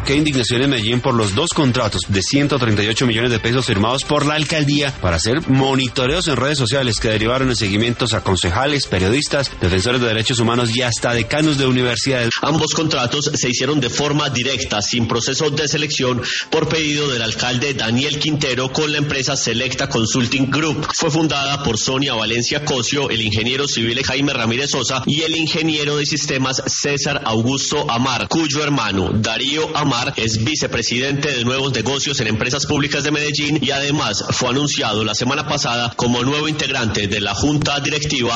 Qué indignación en Medellín por los 2 contratos de 138 millones de pesos firmados por la alcaldía para hacer monitoreos en redes sociales que derivaron en seguimientos a concejales, periodistas, defensores de derechos humanos y hasta decanos de universidades. Ambos contratos se hicieron de forma directa, sin proceso de selección, por pedido del alcalde Daniel Quintero con la empresa Selecta Consulting Group. Fue fundada por Sonia Valencia Cosio, el ingeniero civil Jaime Ramírez Sosa y el ingeniero de sistemas César Augusto Amar, cuyo hermano Darío Amar es vicepresidente de nuevos negocios en empresas públicas de Medellín y además fue anunciado la semana pasada como nuevo integrante de la Junta Directiva